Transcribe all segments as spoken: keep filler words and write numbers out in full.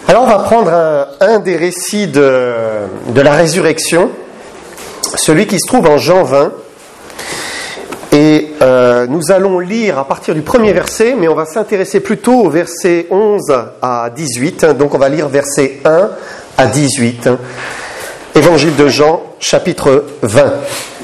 Alors on va prendre un, un des récits de, de la résurrection, celui qui se trouve en Jean vingt, et euh, nous allons lire à partir du premier verset, mais on va s'intéresser plutôt au verset onze à dix-huit, donc on va lire verset un à dix-huit, Évangile de Jean, chapitre vingt.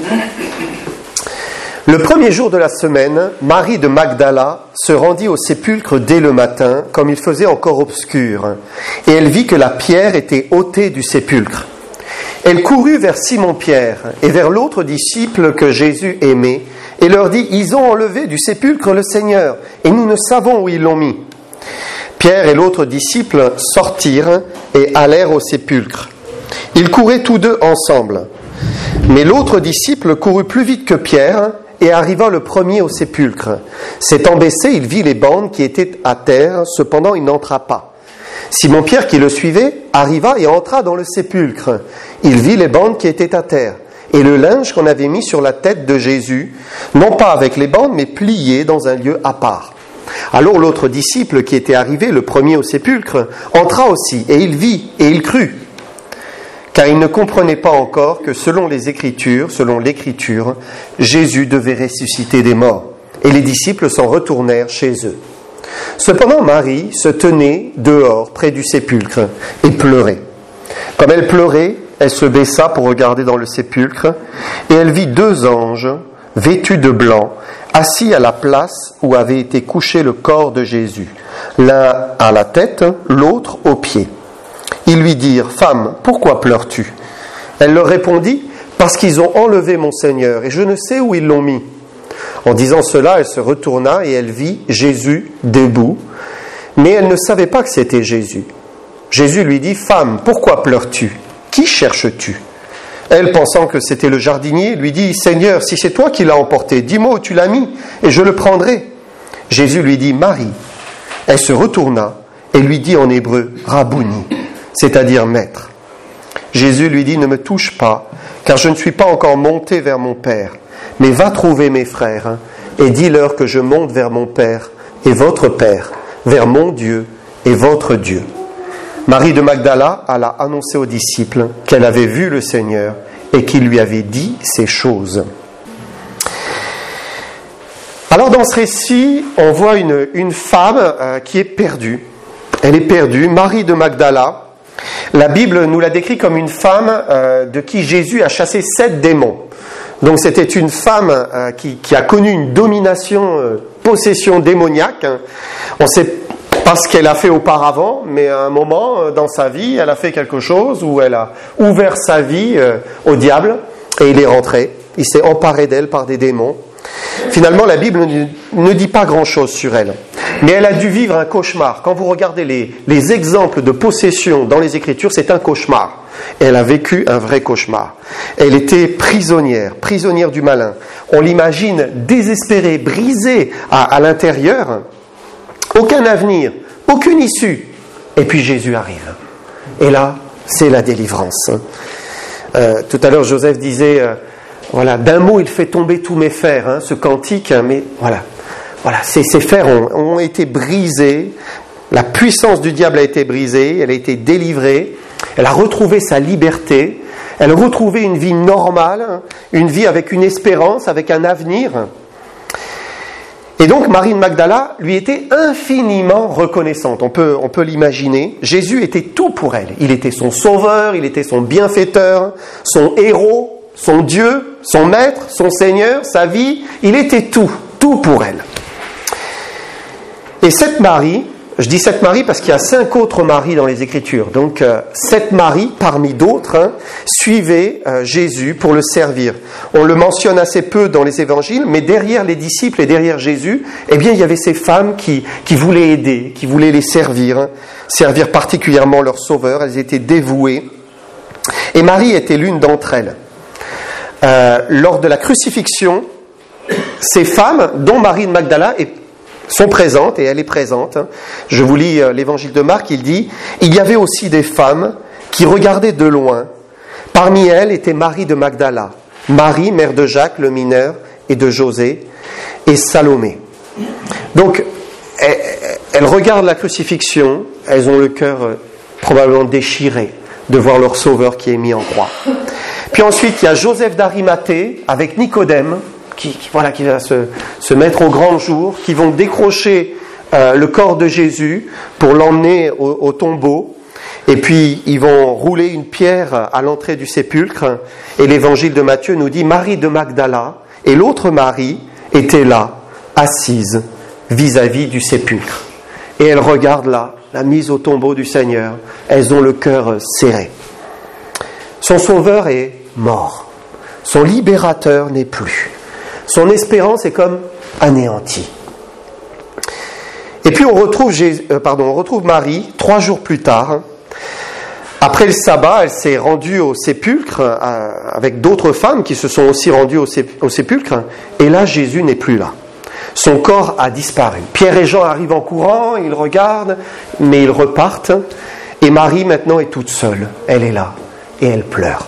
Le premier jour de la semaine, Marie de Magdala se rendit au sépulcre dès le matin, comme il faisait encore obscur, et elle vit que la pierre était ôtée du sépulcre. Elle courut vers Simon-Pierre et vers l'autre disciple que Jésus aimait, et leur dit « Ils ont enlevé du sépulcre le Seigneur, et nous ne savons où ils l'ont mis. » Pierre et l'autre disciple sortirent et allèrent au sépulcre. Ils couraient tous deux ensemble. Mais l'autre disciple courut plus vite que Pierre et arriva le premier au sépulcre. S'étant baissé, il vit les bandes qui étaient à terre, cependant il n'entra pas. Simon-Pierre, qui le suivait, arriva et entra dans le sépulcre. Il vit les bandes qui étaient à terre, et le linge qu'on avait mis sur la tête de Jésus, non pas avec les bandes, mais plié dans un lieu à part. Alors l'autre disciple, qui était arrivé, le premier au sépulcre, entra aussi, et il vit, et il crut. Car il ne comprenait pas encore que selon les Écritures, selon l'Écriture, Jésus devait ressusciter des morts. Et les disciples s'en retournèrent chez eux. Cependant, Marie se tenait dehors, près du sépulcre, et pleurait. Comme elle pleurait, elle se baissa pour regarder dans le sépulcre, et elle vit deux anges, vêtus de blanc, assis à la place où avait été couché le corps de Jésus, l'un à la tête, l'autre aux pieds. Ils lui dirent « Femme, pourquoi pleures-tu » Elle leur répondit « Parce qu'ils ont enlevé mon Seigneur, et je ne sais où ils l'ont mis. » En disant cela, elle se retourna et elle vit Jésus debout, mais elle ne savait pas que c'était Jésus. Jésus lui dit « Femme, pourquoi pleures-tu ? Qui cherches-tu » Elle, pensant que c'était le jardinier, lui dit « Seigneur, si c'est toi qui l'as emporté, dis-moi où tu l'as mis, et je le prendrai. » Jésus lui dit « Marie. » Elle se retourna et lui dit en hébreu « Rabouni », c'est-à-dire maître. Jésus lui dit « Ne me touche pas, car je ne suis pas encore monté vers mon Père, mais va trouver mes frères, et dis-leur que je monte vers mon Père et votre Père, vers mon Dieu et votre Dieu. » Marie de Magdala alla annoncer aux disciples qu'elle avait vu le Seigneur et qu'il lui avait dit ces choses. Alors dans ce récit, on voit une, une femme euh, qui est perdue. Elle est perdue, Marie de Magdala. La Bible nous la décrit comme une femme euh, de qui Jésus a chassé sept démons. Donc c'était une femme euh, qui, qui a connu une domination, euh, possession démoniaque. On sait pas ce qu'elle a fait auparavant, mais à un moment euh, dans sa vie, elle a fait quelque chose où elle a ouvert sa vie euh, au diable et il est rentré. Il s'est emparé d'elle par des démons. Finalement, la Bible ne, ne dit pas grand-chose sur elle. Mais elle a dû vivre un cauchemar. Quand vous regardez les, les exemples de possession dans les Écritures, c'est un cauchemar. Elle a vécu un vrai cauchemar. Elle était prisonnière, prisonnière du malin. On l'imagine désespérée, brisée à, à l'intérieur. Aucun avenir, aucune issue. Et puis Jésus arrive. Et là, c'est la délivrance. Euh, tout à l'heure, Joseph disait, euh, voilà, d'un mot, il fait tomber tous mes fers, hein, ce cantique, hein, mais voilà. Voilà, ces, ces fers ont, ont été brisés, la puissance du diable a été brisée, elle a été délivrée, elle a retrouvé sa liberté, elle a retrouvé une vie normale, une vie avec une espérance, avec un avenir. Et donc Marie de Magdala lui était infiniment reconnaissante, on peut, on peut l'imaginer. Jésus était tout pour elle, il était son sauveur, il était son bienfaiteur, son héros, son Dieu, son maître, son Seigneur, sa vie, il était tout, tout pour elle. Et cette Marie, je dis cette Marie parce qu'il y a cinq autres Maries dans les Écritures. Donc euh, cette Marie, parmi d'autres, hein, suivait euh, Jésus pour le servir. On le mentionne assez peu dans les Évangiles, mais derrière les disciples et derrière Jésus, eh bien il y avait ces femmes qui, qui voulaient aider, qui voulaient les servir, hein, servir particulièrement leur Sauveur. Elles étaient dévouées. Et Marie était l'une d'entre elles. Euh, lors de la crucifixion, ces femmes, dont Marie de Magdala, est sont présentes, et elle est présente. Je vous lis l'évangile de Marc, il dit « Il y avait aussi des femmes qui regardaient de loin. Parmi elles était Marie de Magdala, Marie, mère de Jacques le mineur, et de José, et Salomé. » Donc, elles regardent la crucifixion, elles ont le cœur probablement déchirés de voir leur sauveur qui est mis en croix. Puis ensuite, il y a Joseph d'Arimathée avec Nicodème, qui, qui, voilà, qui va se, se mettre au grand jour, qui vont décrocher euh, le corps de Jésus pour l'emmener au, au tombeau. Et puis, ils vont rouler une pierre à l'entrée du sépulcre. Et l'évangile de Matthieu nous dit, Marie de Magdala et l'autre Marie étaient là, assises vis-à-vis du sépulcre. Et elles regardent là, la mise au tombeau du Seigneur. Elles ont le cœur serré. Son sauveur est mort. Son libérateur n'est plus. Son espérance est comme anéantie. Et puis on retrouve, Jésus, euh, pardon, on retrouve Marie trois jours plus tard. Après le sabbat, elle s'est rendue au sépulcre euh, avec d'autres femmes qui se sont aussi rendues au, sé- au sépulcre. Et là, Jésus n'est plus là. Son corps a disparu. Pierre et Jean arrivent en courant, ils regardent, mais ils repartent. Et Marie maintenant est toute seule. Elle est là et elle pleure.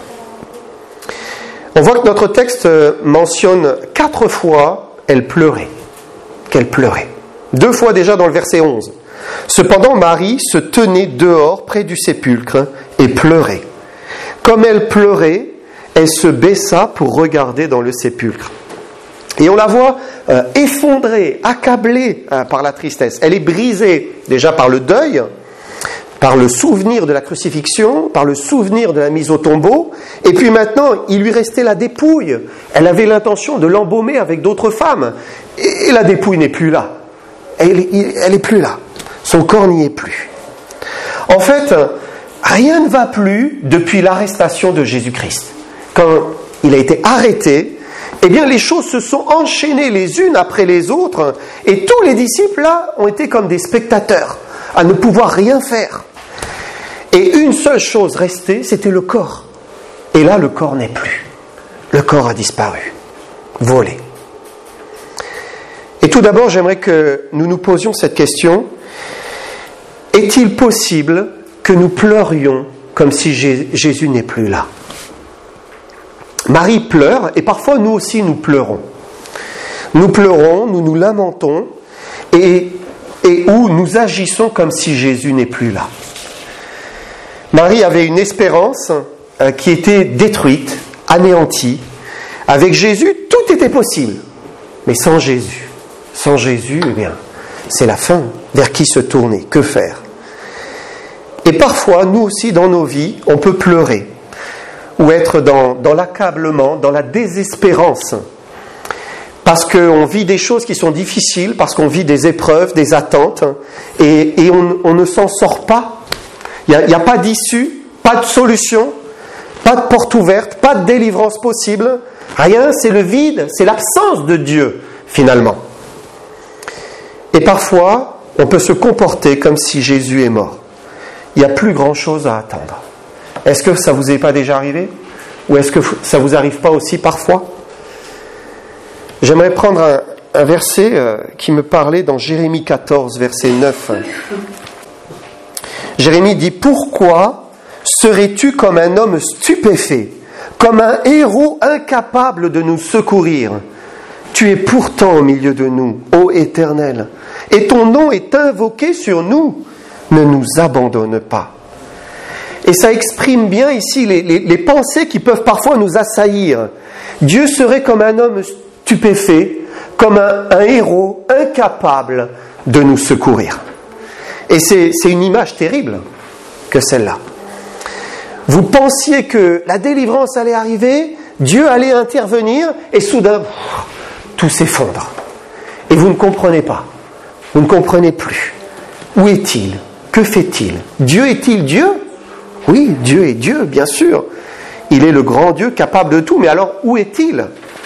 On voit que notre texte mentionne quatre fois elle pleurait, qu'elle pleurait. Deux fois déjà dans le verset onze. Cependant, Marie se tenait dehors près du sépulcre et pleurait. Comme elle pleurait, elle se baissa pour regarder dans le sépulcre. Et on la voit euh, effondrée, accablée euh, par la tristesse. Elle est brisée déjà par le deuil, par le souvenir de la crucifixion, par le souvenir de la mise au tombeau. Et puis maintenant, il lui restait la dépouille. Elle avait l'intention de l'embaumer avec d'autres femmes. Et la dépouille n'est plus là. Elle n'est plus là. Son corps n'y est plus. En fait, rien ne va plus depuis l'arrestation de Jésus-Christ. Quand il a été arrêté, eh bien les choses se sont enchaînées les unes après les autres, et tous les disciples là ont été comme des spectateurs, à ne pouvoir rien faire. Et une seule chose restait, c'était le corps. Et là, le corps n'est plus. Le corps a disparu, volé. Et tout d'abord, j'aimerais que nous nous posions cette question. Est-il possible que nous pleurions comme si Jésus n'est plus là ? Marie pleure, et parfois nous aussi nous pleurons. Nous pleurons, nous nous lamentons, et, et où nous agissons comme si Jésus n'est plus là. Marie avait une espérance euh, qui était détruite, anéantie. Avec Jésus, tout était possible. Mais sans Jésus, sans Jésus, eh bien, c'est la fin. Vers qui se tourner ? Que faire ? Et parfois, nous aussi, dans nos vies, on peut pleurer. Ou être dans, dans l'accablement, dans la désespérance. Parce qu'on vit des choses qui sont difficiles, parce qu'on vit des épreuves, des attentes, et, et on, on ne s'en sort pas. Il n'y a, a pas d'issue, pas de solution, pas de porte ouverte, pas de délivrance possible. Rien, c'est le vide, c'est l'absence de Dieu, finalement. Et parfois, on peut se comporter comme si Jésus est mort. Il n'y a plus grand-chose à attendre. Est-ce que ça ne vous est pas déjà arrivé ? Ou est-ce que ça ne vous arrive pas aussi parfois ? J'aimerais prendre un, un verset euh, qui me parlait dans Jérémie quatorze, verset neuf. Jérémie dit « Pourquoi serais-tu comme un homme stupéfait, comme un héros incapable de nous secourir ? Tu es pourtant au milieu de nous, ô Éternel, et ton nom est invoqué sur nous. Ne nous abandonne pas. » Et ça exprime bien ici les, les, les pensées qui peuvent parfois nous assaillir. Dieu serait comme un homme stupéfait, comme un, un héros incapable de nous secourir. Et c'est, c'est une image terrible que celle-là. Vous pensiez que la délivrance allait arriver, Dieu allait intervenir, et soudain, tout s'effondre. Et vous ne comprenez pas. Vous ne comprenez plus. Où est-il ? Que fait-il ? Dieu est-il Dieu ? Oui, Dieu est Dieu, bien sûr. Il est le grand Dieu capable de tout, mais alors où est-il ?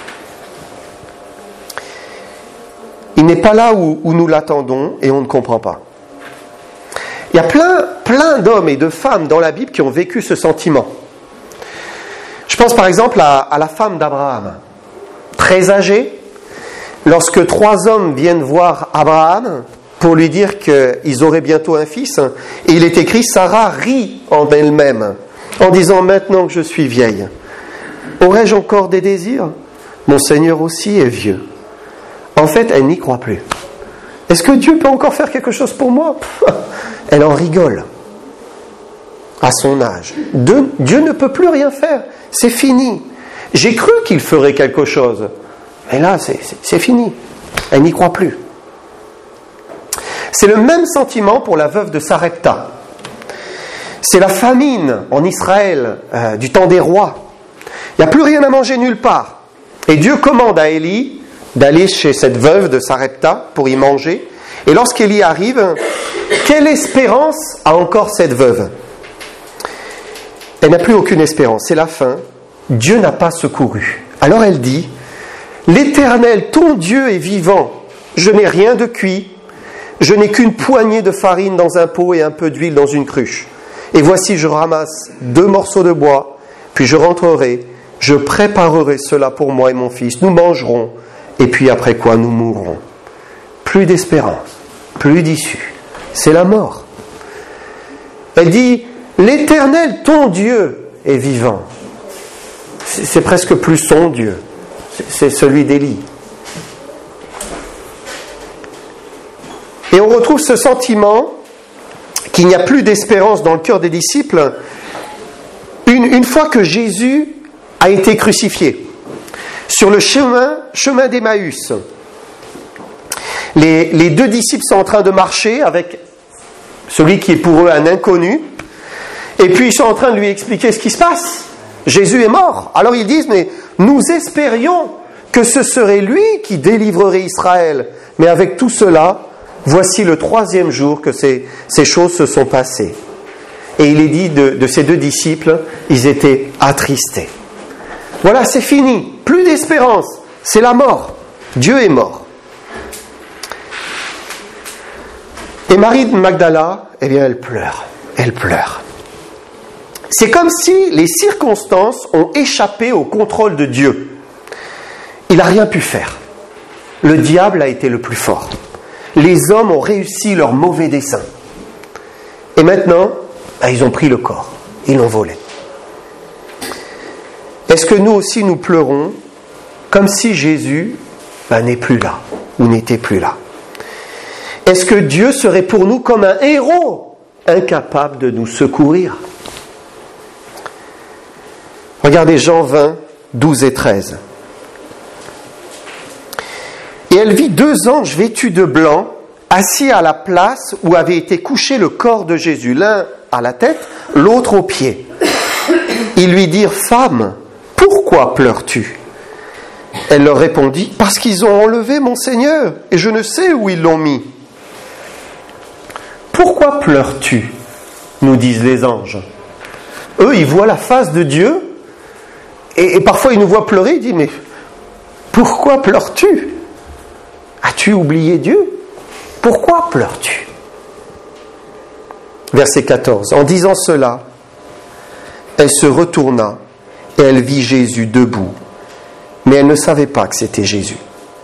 Il n'est pas là où, où nous l'attendons et on ne comprend pas. Il y a plein, plein d'hommes et de femmes dans la Bible qui ont vécu ce sentiment. Je pense par exemple à, à la femme d'Abraham, très âgée. Lorsque trois hommes viennent voir Abraham pour lui dire qu'ils auraient bientôt un fils, et il est écrit, Sarah rit en elle-même, en disant, maintenant que je suis vieille, aurais-je encore des désirs ? Mon Seigneur aussi est vieux. En fait, elle n'y croit plus. Est-ce que Dieu peut encore faire quelque chose pour moi ? Elle en rigole. à son âge. De, Dieu ne peut plus rien faire. C'est fini. J'ai cru qu'il ferait quelque chose. Mais là, c'est, c'est, c'est fini. Elle n'y croit plus. C'est le même sentiment pour la veuve de Sarepta. C'est la famine en Israël euh, du temps des rois. Il n'y a plus rien à manger nulle part. Et Dieu commande à Élie d'aller chez cette veuve de Sarepta pour y manger. Et lorsqu'Élie arrive, quelle espérance a encore cette veuve ? Elle n'a plus aucune espérance. C'est la fin. Dieu n'a pas secouru. Alors elle dit, « L'Éternel, ton Dieu est vivant. Je n'ai rien de cuit. Je n'ai qu'une poignée de farine dans un pot et un peu d'huile dans une cruche. Et voici, je ramasse deux morceaux de bois, puis je rentrerai. Je préparerai cela pour moi et mon fils. Nous mangerons. Et puis après quoi, nous mourrons. » Plus d'espérance, plus d'issue. C'est la mort. Elle dit, « L'Éternel, ton Dieu, est vivant. » C'est, c'est presque plus son Dieu. C'est, c'est celui d'Élie. Et on retrouve ce sentiment qu'il n'y a plus d'espérance dans le cœur des disciples une, une fois que Jésus a été crucifié. Sur le chemin, chemin d'Emmaüs, les, les deux disciples sont en train de marcher avec celui qui est pour eux un inconnu, et puis ils sont en train de lui expliquer ce qui se passe. Jésus est mort. Alors ils disent, mais nous espérions que ce serait lui qui délivrerait Israël. Mais avec tout cela, voici le troisième jour que ces, ces choses se sont passées. Et il est dit de, de ces deux disciples, ils étaient attristés. Voilà, c'est fini. Plus d'espérance. C'est la mort. Dieu est mort. Et Marie de Magdala, eh bien, elle pleure. Elle pleure. C'est comme si les circonstances ont échappé au contrôle de Dieu. Il n'a rien pu faire. Le diable a été le plus fort. Les hommes ont réussi leur mauvais dessein. Et maintenant, ben, ils ont pris le corps. Ils l'ont volé. Est-ce que nous aussi nous pleurons comme si Jésus ben, n'est plus là ou n'était plus là? Est-ce que Dieu serait pour nous comme un héros incapable de nous secourir? Regardez Jean vingt, douze et treize. Et elle vit deux anges vêtus de blanc, assis à la place où avait été couché le corps de Jésus, l'un à la tête, l'autre aux pieds. Ils lui dirent, « Femme, pourquoi pleures-tu » Elle leur répondit, « Parce qu'ils ont enlevé mon Seigneur, et je ne sais où ils l'ont mis. » « Pourquoi pleures-tu » nous disent les anges. Eux, ils voient la face de Dieu, et, et parfois ils nous voient pleurer, ils disent, « Mais pourquoi pleures-tu ? As-tu oublié Dieu ? Pourquoi pleures-tu » Verset quatorze. En disant cela, elle se retourna et elle vit Jésus debout. Mais elle ne savait pas que c'était Jésus.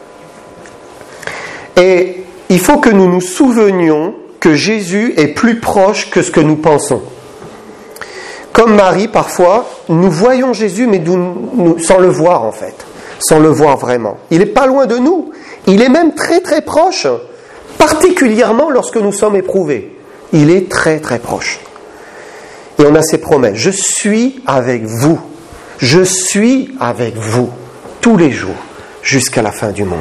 Et il faut que nous nous souvenions que Jésus est plus proche que ce que nous pensons. Comme Marie, parfois, nous voyons Jésus, mais nous, nous, sans le voir en fait, sans le voir vraiment. Il n'est pas loin de nous. Il est même très très proche, particulièrement lorsque nous sommes éprouvés. Il est très très proche. Et on a ses promesses. Je suis avec vous. Je suis avec vous tous les jours jusqu'à la fin du monde.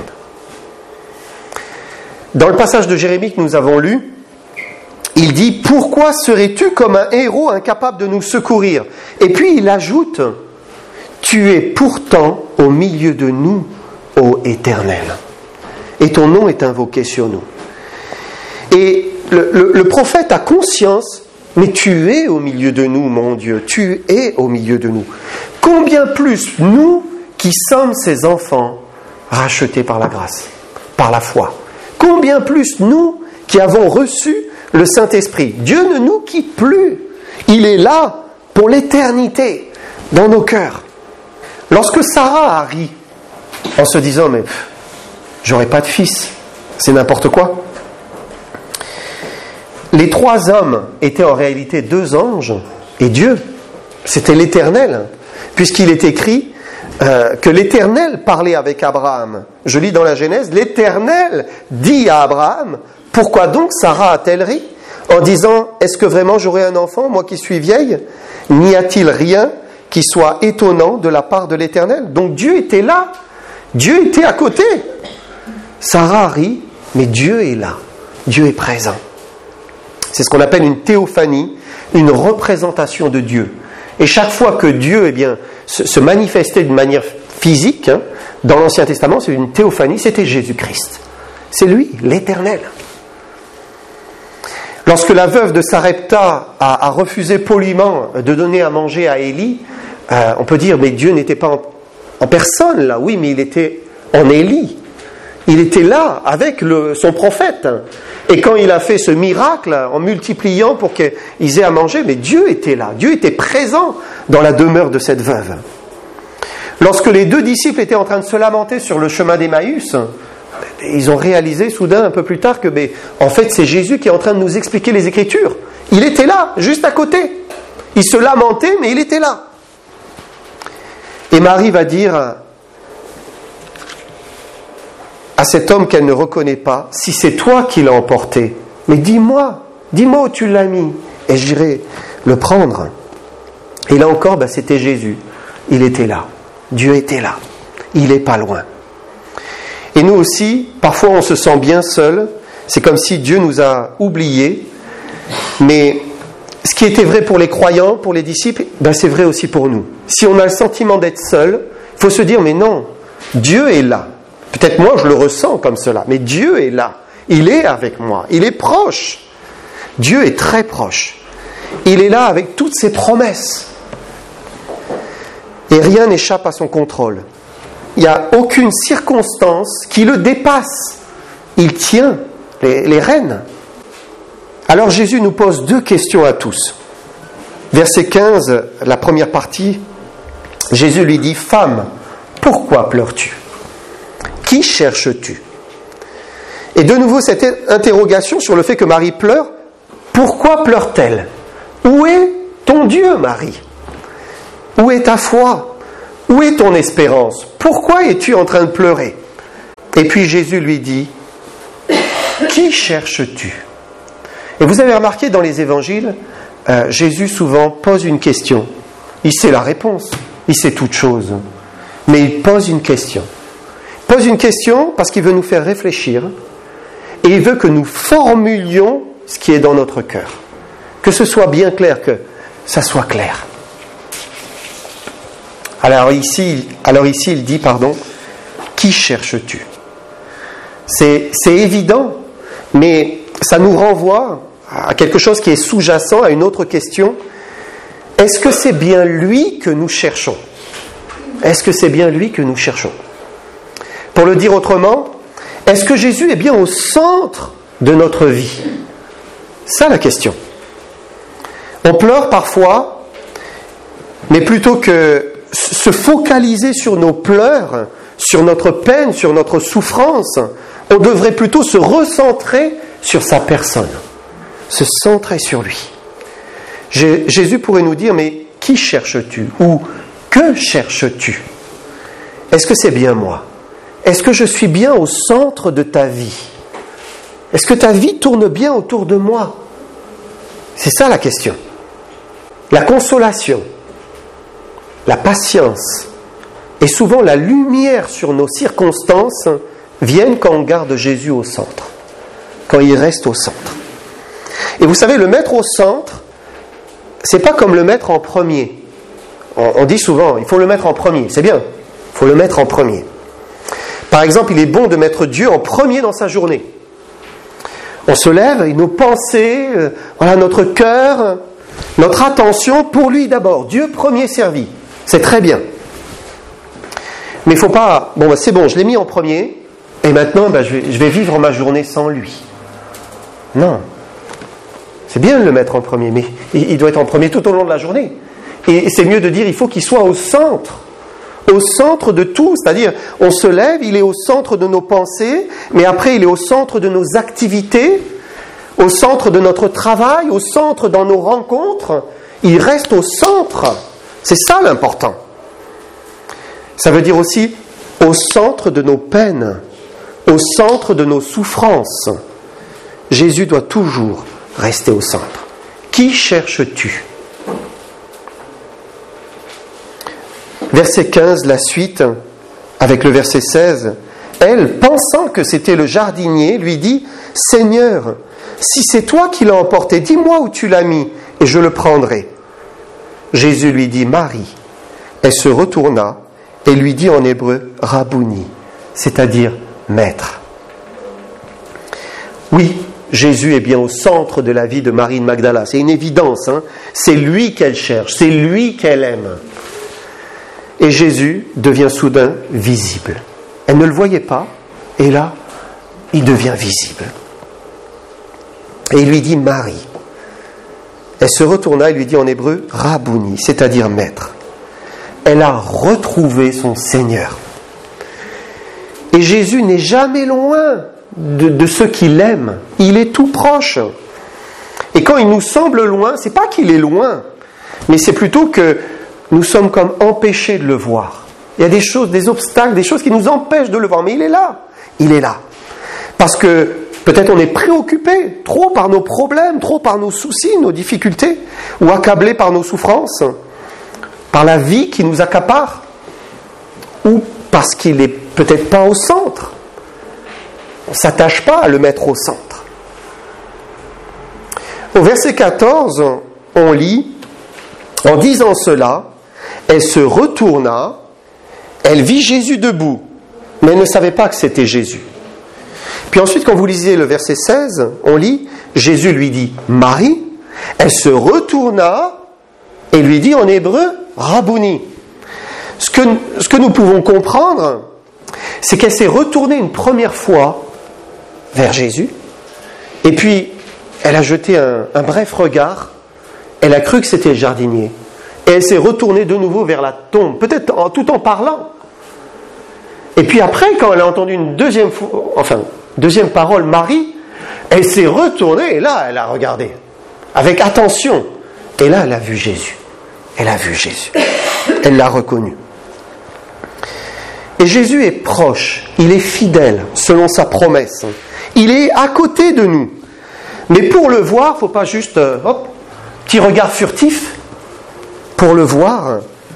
Dans le passage de Jérémie que nous avons lu, il dit « Pourquoi serais-tu comme un héros incapable de nous secourir ?» Et puis il ajoute « Tu es pourtant au milieu de nous, ô Éternel. » Et ton nom est invoqué sur nous. Et le, le, le prophète a conscience, mais tu es au milieu de nous, mon Dieu, tu es au milieu de nous. Combien plus nous qui sommes ces enfants rachetés par la grâce, par la foi. Combien plus nous qui avons reçu le Saint-Esprit. Dieu ne nous quitte plus. Il est là pour l'éternité, dans nos cœurs. Lorsque Sarah a ri, en se disant, mais pff, j'aurai pas de fils, c'est n'importe quoi. Les trois hommes étaient en réalité deux anges et Dieu. C'était l'Éternel, puisqu'il est écrit euh, que l'Éternel parlait avec Abraham. Je lis dans la Genèse, l'Éternel dit à Abraham, pourquoi donc Sarah a-t-elle ri ? en disant « Est-ce que vraiment j'aurai un enfant, moi qui suis vieille ?» N'y a-t-il rien qui soit étonnant de la part de l'Éternel? Donc Dieu était là, Dieu était à côté. Sarah rit, mais Dieu est là, Dieu est présent. C'est ce qu'on appelle une théophanie, une représentation de Dieu. Et chaque fois que Dieu eh bien, se, se manifestait d'une manière physique, hein, dans l'Ancien Testament, c'est une théophanie, c'était Jésus-Christ. C'est lui, l'Éternel. Lorsque la veuve de Sarepta a, a refusé poliment de donner à manger à Élie, euh, on peut dire, mais Dieu n'était pas en, en personne là, oui, mais il était en Élie. Il était là, avec le, son prophète. Et quand il a fait ce miracle, en multipliant pour qu'ils aient à manger, mais Dieu était là, Dieu était présent dans la demeure de cette veuve. Lorsque les deux disciples étaient en train de se lamenter sur le chemin d'Emmaüs, ils ont réalisé soudain, un peu plus tard, que mais, en fait, c'est Jésus qui est en train de nous expliquer les Écritures. Il était là, juste à côté. Il se lamentait, mais il était là. Et Marie va dire à cet homme qu'elle ne reconnaît pas, « Si c'est toi qui l'as emporté, mais dis-moi, dis-moi où tu l'as mis, et j'irai le prendre. » Et là encore, ben, c'était Jésus. Il était là. Dieu était là. Il n'est pas loin. Et nous aussi, parfois on se sent bien seul, c'est comme si Dieu nous a oubliés, mais ce qui était vrai pour les croyants, pour les disciples, ben c'est vrai aussi pour nous. Si on a le sentiment d'être seul, il faut se dire, mais non, Dieu est là. Peut-être moi je le ressens comme cela, mais Dieu est là, il est avec moi, il est proche. Dieu est très proche. Il est là avec toutes ses promesses. Et rien n'échappe à son contrôle. Il n'y a aucune circonstance qui le dépasse. Il tient les, les rênes. Alors Jésus nous pose deux questions à tous. Verset quinze, la première partie, Jésus lui dit « Femme, pourquoi pleures-tu? Qui cherches-tu » Et de nouveau cette interrogation sur le fait que Marie pleure. Pourquoi pleure-t-elle? Où est ton Dieu, Marie? Où est ta foi? Où est ton espérance? Pourquoi es-tu en train de pleurer? Et puis Jésus lui dit, qui cherches-tu? Et vous avez remarqué dans les évangiles, euh, Jésus souvent pose une question. Il sait la réponse, il sait toute chose, mais il pose une question. Il pose une question parce qu'il veut nous faire réfléchir et il veut que nous formulions ce qui est dans notre cœur. Que ce soit bien clair, que ça soit clair. Alors ici, alors ici, il dit, pardon, qui cherches-tu? C'est, c'est évident, mais ça nous renvoie à quelque chose qui est sous-jacent, à une autre question. Est-ce que c'est bien lui que nous cherchons? Est-ce que c'est bien lui que nous cherchons? Pour le dire autrement, est-ce que Jésus est bien au centre de notre vie? C'est ça la question. On pleure parfois, mais plutôt que se focaliser sur nos pleurs, sur notre peine, sur notre souffrance, on devrait plutôt se recentrer sur sa personne, se centrer sur lui. Jésus pourrait nous dire, mais qui cherches-tu? Ou que cherches-tu? Est-ce que c'est bien moi? Est-ce que je suis bien au centre de ta vie? Est-ce que ta vie tourne bien autour de moi? C'est ça la question. La consolation, la patience et souvent la lumière sur nos circonstances viennent quand on garde Jésus au centre, quand il reste au centre. Et vous savez, le mettre au centre, c'est pas comme le mettre en premier. On, on dit souvent, il faut le mettre en premier, c'est bien, il faut le mettre en premier. Par exemple, il est bon de mettre Dieu en premier dans sa journée. On se lève et nos pensées, euh, voilà, notre cœur, notre attention pour lui d'abord. Dieu premier servi. C'est très bien. Mais il ne faut pas... Bon, ben c'est bon, je l'ai mis en premier, et maintenant, ben, je, vais, je vais vivre ma journée sans lui. Non. C'est bien de le mettre en premier, mais il, il doit être en premier tout au long de la journée. Et c'est mieux de dire, il faut qu'il soit au centre. Au centre de tout, c'est-à-dire, on se lève, il est au centre de nos pensées, mais après, il est au centre de nos activités, au centre de notre travail, au centre dans nos rencontres. Il reste au centre. C'est ça l'important. Ça veut dire aussi au centre de nos peines, au centre de nos souffrances. Jésus doit toujours rester au centre. Qui cherches-tu ? Verset quinze, la suite, avec le verset seize. Elle, pensant que c'était le jardinier, lui dit « Seigneur, si c'est toi qui l'as emporté, dis-moi où tu l'as mis, et je le prendrai. » Jésus lui dit « Marie ». Elle se retourna et lui dit en hébreu « Rabouni », c'est-à-dire « maître ». Oui, Jésus est bien au centre de la vie de Marie de Magdala. C'est une évidence, hein. C'est lui qu'elle cherche, c'est lui qu'elle aime. Et Jésus devient soudain visible. Elle ne le voyait pas, et là, il devient visible. Et il lui dit Marie. Elle se retourna et lui dit en hébreu Rabouni, c'est-à-dire maître. Elle a retrouvé son Seigneur. Et Jésus n'est jamais loin de, de ceux qui l'aiment. Il est tout proche. Et quand il nous semble loin, c'est pas qu'il est loin, mais c'est plutôt que nous sommes comme empêchés de le voir. Il y a des choses, des obstacles, des choses qui nous empêchent de le voir. Mais il est là. Il est là. Parce que peut-être on est préoccupé trop par nos problèmes, trop par nos soucis, nos difficultés, ou accablé par nos souffrances, par la vie qui nous accapare, ou parce qu'il n'est peut-être pas au centre. On ne s'attache pas à le mettre au centre. Au verset quatorze, on lit, en disant cela, elle se retourna, elle vit Jésus debout, mais elle ne savait pas que c'était Jésus. Puis ensuite, quand vous lisez le verset seize, on lit, Jésus lui dit « Marie », elle se retourna et lui dit en hébreu « Rabouni ». Ce que, ce que nous pouvons comprendre, c'est qu'elle s'est retournée une première fois vers Jésus, et puis elle a jeté un, un bref regard, elle a cru que c'était le jardinier, et elle s'est retournée de nouveau vers la tombe, peut-être en, tout en parlant. Et puis après, quand elle a entendu une deuxième fois, enfin, deuxième parole, Marie, elle s'est retournée, et là, elle a regardé, avec attention, et là, elle a vu Jésus. Elle a vu Jésus. Elle l'a reconnu. Et Jésus est proche, il est fidèle, selon sa promesse. Il est à côté de nous. Mais pour le voir, il ne faut pas juste, euh, hop, petit regard furtif. Pour le voir,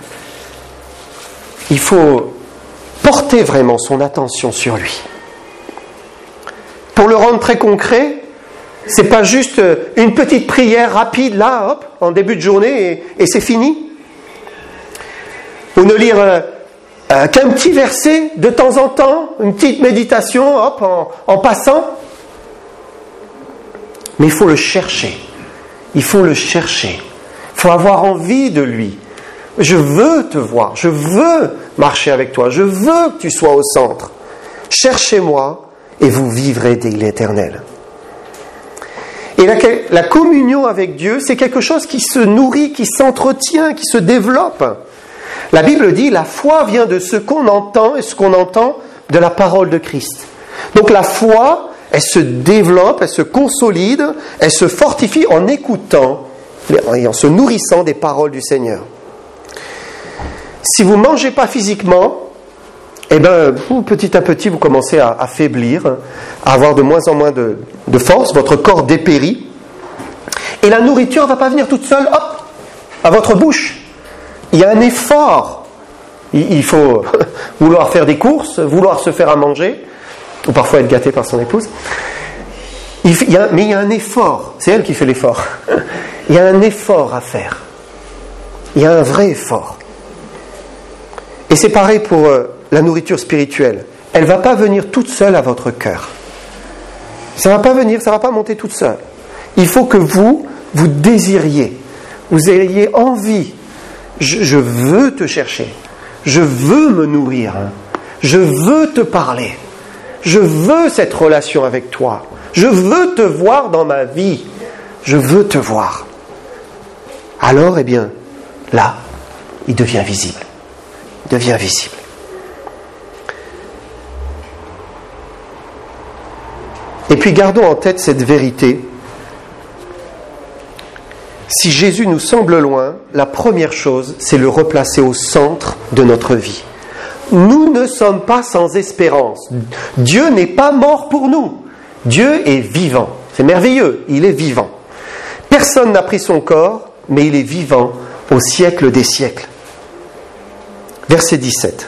il faut porter vraiment son attention sur lui. Pour le rendre très concret, c'est pas juste une petite prière rapide, là, hop, en début de journée, et, et c'est fini. Ou ne lire euh, euh, qu'un petit verset de temps en temps, une petite méditation, hop, en, en passant. Mais il faut le chercher. Il faut le chercher. Il faut avoir envie de lui. Je veux te voir. Je veux marcher avec toi. Je veux que tu sois au centre. Cherchez-moi et vous vivrez dès l'éternel. Et la, la communion avec Dieu, c'est quelque chose qui se nourrit, qui s'entretient, qui se développe. La Bible dit, la foi vient de ce qu'on entend et ce qu'on entend de la parole de Christ. Donc la foi, elle se développe, elle se consolide, elle se fortifie en écoutant et en se nourrissant des paroles du Seigneur. Si vous ne mangez pas physiquement, eh ben, vous, petit à petit, vous commencez à, à faiblir, à avoir de moins en moins de, de force, votre corps dépérit, et la nourriture ne va pas venir toute seule, hop, à votre bouche. Il y a un effort. Il, il faut vouloir faire des courses, vouloir se faire à manger, ou parfois être gâté par son épouse. Il, il y a, mais il y a un effort, c'est elle qui fait l'effort. Il y a un effort à faire. Il y a un vrai effort. Et c'est pareil pour euh, la nourriture spirituelle. Elle ne va pas venir toute seule à votre cœur. Ça ne va pas venir, ça ne va pas monter toute seule. Il faut que vous, vous désiriez, vous ayez envie. Je, je veux te chercher. Je veux me nourrir. Je veux te parler. Je veux cette relation avec toi. Je veux te voir dans ma vie. Je veux te voir. Alors, eh bien, là, il devient visible. Il devient visible. Et puis, gardons en tête cette vérité. Si Jésus nous semble loin, la première chose, c'est le replacer au centre de notre vie. Nous ne sommes pas sans espérance. Dieu n'est pas mort pour nous. Dieu est vivant. C'est merveilleux, il est vivant. Personne n'a pris son corps, mais il est vivant au siècle des siècles. Verset dix-sept.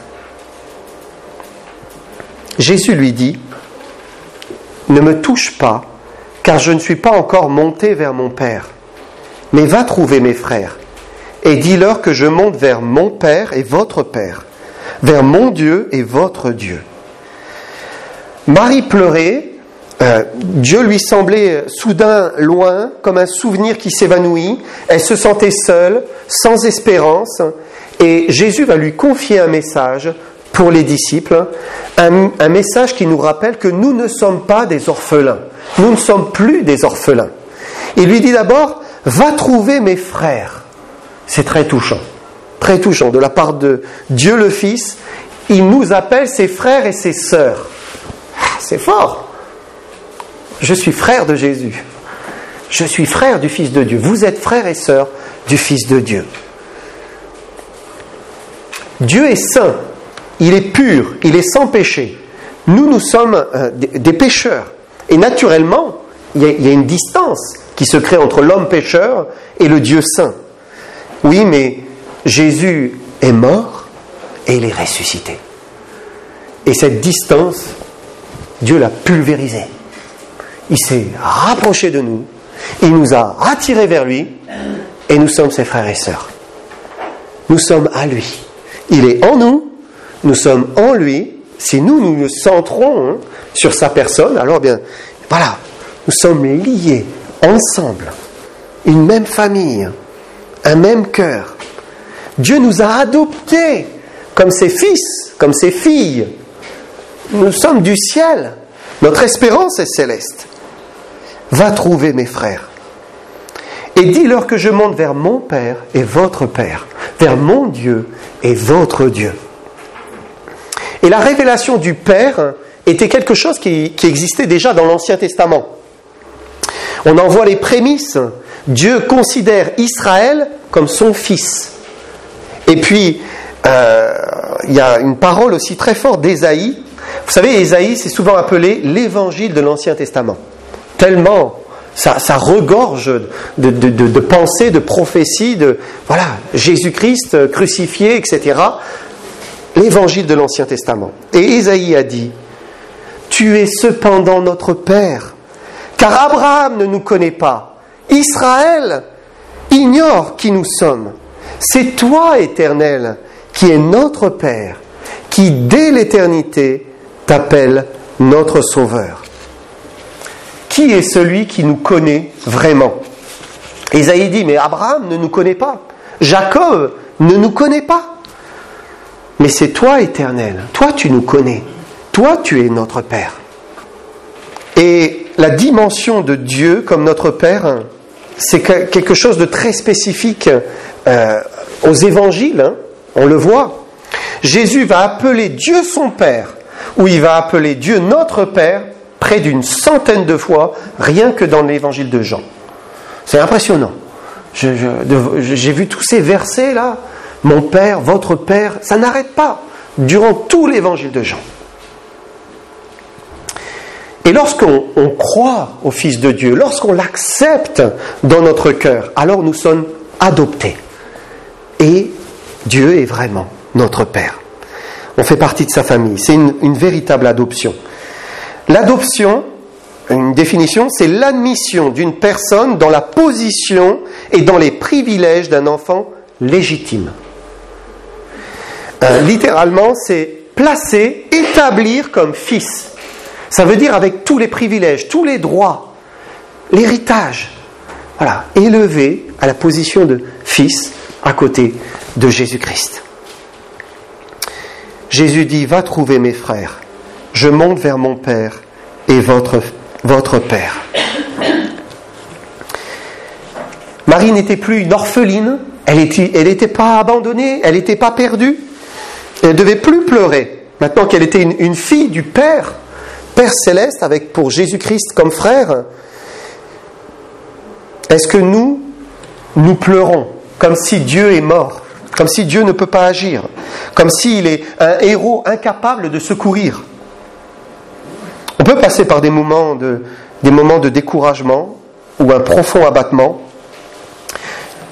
Jésus lui dit, « Ne me touche pas, car je ne suis pas encore monté vers mon Père. Mais va trouver mes frères, et dis-leur que je monte vers mon Père et votre Père, vers mon Dieu et votre Dieu. » Marie pleurait, euh, Dieu lui semblait soudain loin, comme un souvenir qui s'évanouit, elle se sentait seule, sans espérance, et Jésus va lui confier un message pour les disciples, un, un message qui nous rappelle que nous ne sommes pas des orphelins, nous ne sommes plus des orphelins. Il lui dit d'abord, va trouver mes frères. C'est très touchant, très touchant, de la part de Dieu le Fils, il nous appelle ses frères et ses sœurs. C'est fort. Je suis frère de Jésus. Je suis frère du Fils de Dieu. Vous êtes frères et sœurs du Fils de Dieu. Dieu est saint. Il est pur. Il est sans péché. Nous, nous sommes euh, des, des pécheurs. Et naturellement, il y, a, il y a une distance qui se crée entre l'homme pécheur et le Dieu saint. Oui, mais Jésus est mort et il est ressuscité. Et cette distance, Dieu l'a pulvérisé. Il s'est rapproché de nous, il nous a attirés vers lui, et nous sommes ses frères et sœurs. Nous sommes à lui. Il est en nous, nous sommes en lui. Si nous, nous nous centrons hein, sur sa personne, alors bien, voilà, nous sommes liés ensemble, une même famille, un même cœur. Dieu nous a adoptés comme ses fils, comme ses filles. Nous sommes du ciel. Notre espérance est céleste. Va trouver mes frères. Et dis-leur que je monte vers mon Père et votre Père, vers mon Dieu et votre Dieu. Et la révélation du Père était quelque chose qui, qui existait déjà dans l'Ancien Testament. On en voit les prémices. Dieu considère Israël comme son fils. Et puis, euh, il y a une parole aussi très forte d'Ésaïe. Vous savez, Ésaïe, c'est souvent appelé l'évangile de l'Ancien Testament. Tellement, ça, ça regorge de, de, de, de pensées, de prophéties, de voilà, Jésus-Christ crucifié, et cetera. L'évangile de l'Ancien Testament. Et Ésaïe a dit, « Tu es cependant notre Père, car Abraham ne nous connaît pas. Israël ignore qui nous sommes. C'est toi, Éternel, qui es notre Père, qui dès l'éternité t'appelle notre Sauveur. » Qui est celui qui nous connaît vraiment? Ésaïe dit, mais Abraham ne nous connaît pas. Jacob ne nous connaît pas. Mais c'est toi, Éternel. Toi, tu nous connais. Toi, tu es notre Père. Et la dimension de Dieu comme notre Père, c'est quelque chose de très spécifique euh, aux évangiles. Hein, on le voit. Jésus va appeler Dieu son Père, ou il va appeler Dieu notre Père, près d'une centaine de fois, rien que dans l'évangile de Jean. C'est impressionnant. Je, je, j'ai vu tous ces versets là, mon Père, votre Père, ça n'arrête pas, durant tout l'évangile de Jean. Et lorsqu'on on croit au Fils de Dieu, lorsqu'on l'accepte dans notre cœur, alors nous sommes adoptés. Et Dieu est vraiment notre Père. On fait partie de sa famille. C'est une, une véritable adoption. L'adoption, une définition, c'est l'admission d'une personne dans la position et dans les privilèges d'un enfant légitime. Euh, littéralement, c'est placer, établir comme fils. Ça veut dire avec tous les privilèges, tous les droits, l'héritage. Voilà, élevé à la position de fils à côté de Jésus-Christ. Jésus dit, va trouver mes frères. Je monte vers mon Père et votre, votre Père. Marie n'était plus une orpheline, elle n'était elle était pas abandonnée, elle n'était pas perdue, elle ne devait plus pleurer. Maintenant qu'elle était une, une fille du Père, Père céleste, avec pour Jésus-Christ comme frère, est-ce que nous, nous pleurons comme si Dieu est mort, comme si Dieu ne peut pas agir, comme s'il est un héros incapable de secourir? On peut passer par des moments de, des moments de découragement ou un profond abattement,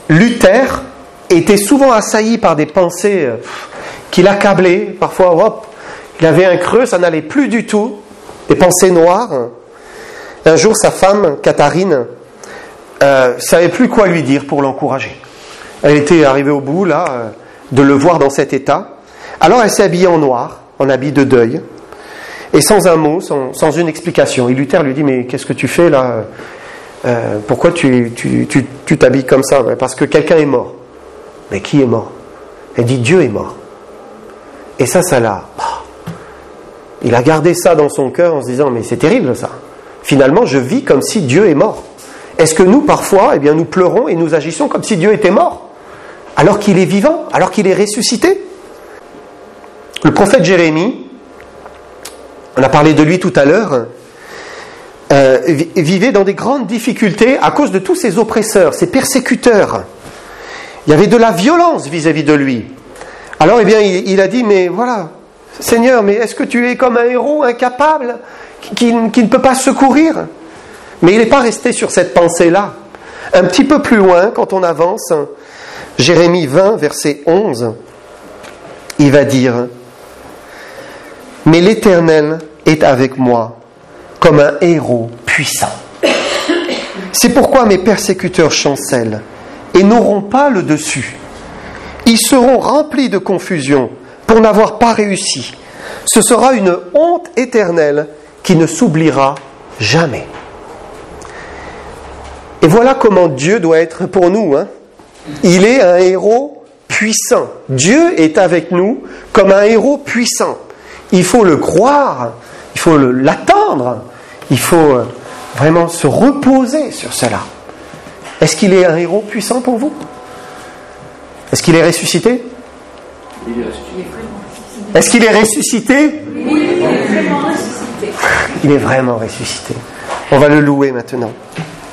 Luther était souvent assailli par des pensées qui l'accablaient. Parfois, hop, il avait un creux, ça n'allait plus du tout. Des pensées noires. Un jour, sa femme, Catherine, euh, savait plus quoi lui dire pour l'encourager. Elle était arrivée au bout, là, euh, de le voir dans cet état. Alors, elle s'est habillée en noir, en habit de deuil, et sans un mot, sans, sans une explication. Et Luther lui dit, mais qu'est-ce que tu fais là euh, Pourquoi tu, tu, tu, tu t'habilles comme ça? Parce que quelqu'un est mort. Mais qui est mort? Elle dit, Dieu est mort. Et ça, ça l'a... Il a gardé ça dans son cœur en se disant, mais c'est terrible ça. Finalement, je vis comme si Dieu est mort. Est-ce que nous, parfois, eh bien, nous pleurons et nous agissons comme si Dieu était mort, alors qu'il est vivant, alors qu'il est ressuscité? Le prophète Jérémie, on a parlé de lui tout à l'heure, euh, vivait dans des grandes difficultés à cause de tous ses oppresseurs, ses persécuteurs. Il y avait de la violence vis-à-vis de lui. Alors, eh bien, il, il a dit, mais voilà, Seigneur, mais est-ce que tu es comme un héros incapable qui, qui, qui ne peut pas secourir? Mais il n'est pas resté sur cette pensée-là. Un petit peu plus loin, quand on avance, Jérémie vingt, verset onze, il va dire, « Mais l'Éternel est avec moi comme un héros puissant. C'est pourquoi mes persécuteurs chancellent et n'auront pas le dessus. Ils seront remplis de confusion pour n'avoir pas réussi. Ce sera une honte éternelle qui ne s'oubliera jamais. » Et voilà comment Dieu doit être pour nous. Hein. Il est un héros puissant. Dieu est avec nous comme un héros puissant. Il faut le croire, il faut le, l'attendre, il faut vraiment se reposer sur cela. Est-ce qu'il est un héros puissant pour vous? Est-ce qu'il est ressuscité? Il est ressuscité. Est-ce qu'il est ressuscité? Oui, il est vraiment ressuscité. Il est vraiment ressuscité. On va le louer maintenant.